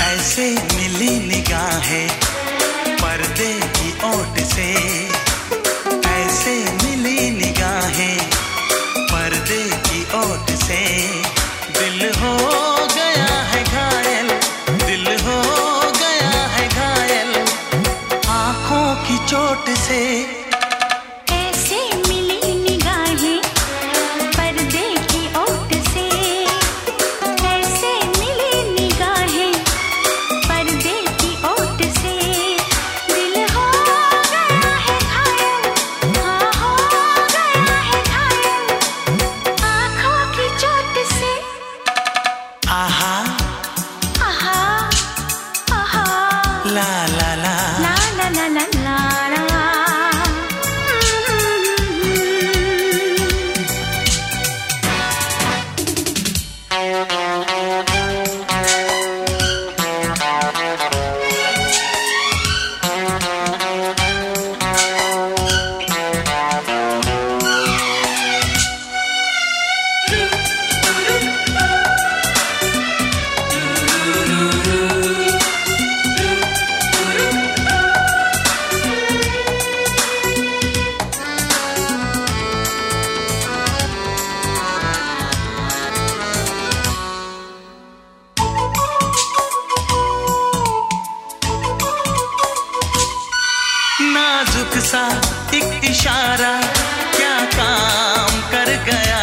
ऐसे मिली निगाहें पर्दे की ओट से, ऐसे मिली निगाहें पर्दे की ओट से। दिल हो गया है घायल, दिल हो गया है घायल आँखों की चोट से। नाजुक सा एक इशारा क्या काम कर गया,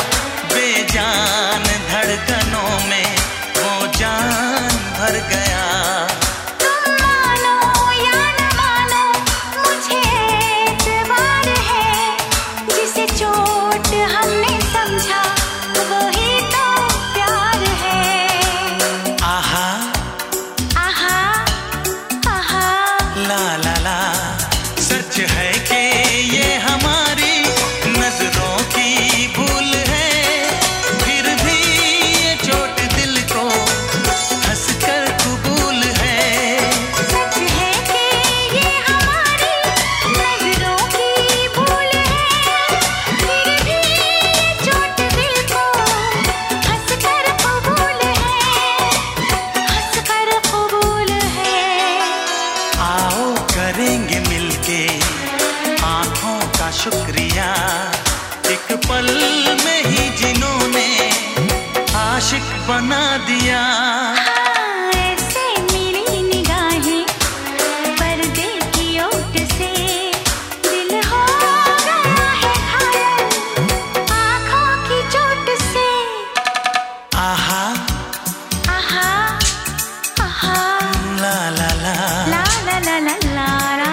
बेजान धड़कनों में वो जान भर गया। तुम मानो या न मानो मुझे एतबार है, जिसे चोट हमने समझा वही तो प्यार है। आहा आहा आहा ला ला ला, सच है कि ये हमारी नजरों की भूल है, फिर भी ये चोट दिल को हंसकर कबूल है। सच है कि ये हमारी नजरों की भूल है, फिर भी ये चोट दिल को हंसकर कबूल है, हंसकर कबूल है। आओ करेंगे मिलके आँखों का शुक्रिया, एक पल में ही जिन्होंने आशिक बना दिया। ऐसे मिली निगाहें पर्दे की ओट से, दिल हो गया है घायल आँखों की चोट से। आहा आहा आहा ला ला ला ला ला ला ला ला ला।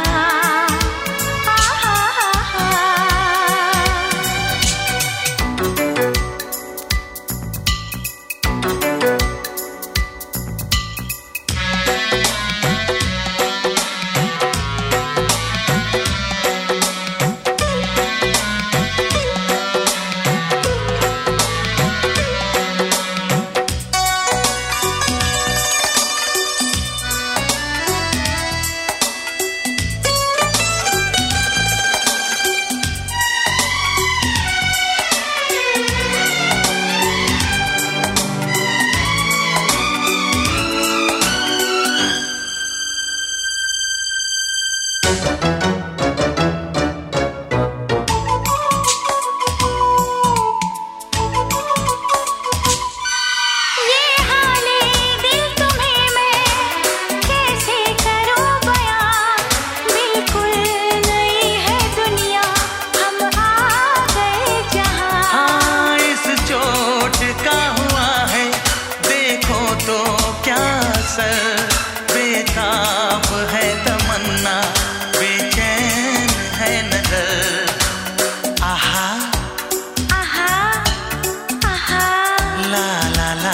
बेताब है तमन्ना, बेचैन है नजर। आहा आहा आहा ला ला ला।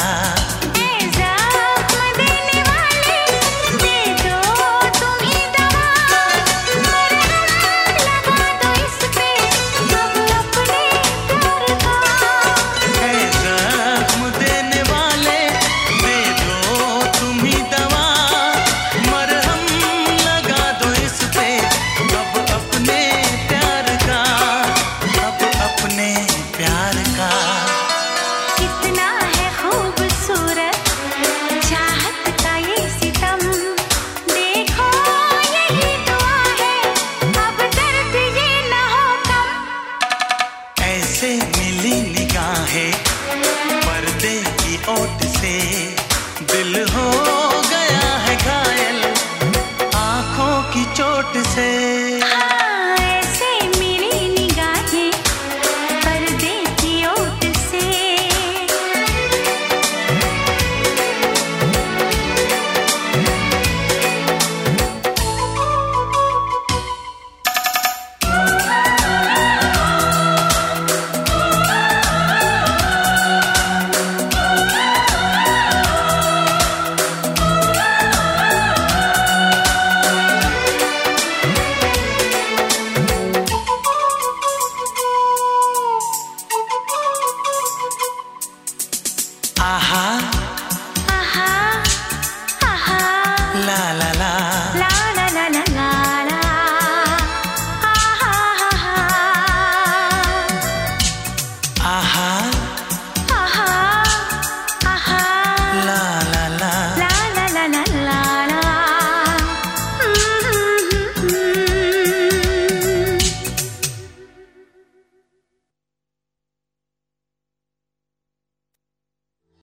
दवा आहा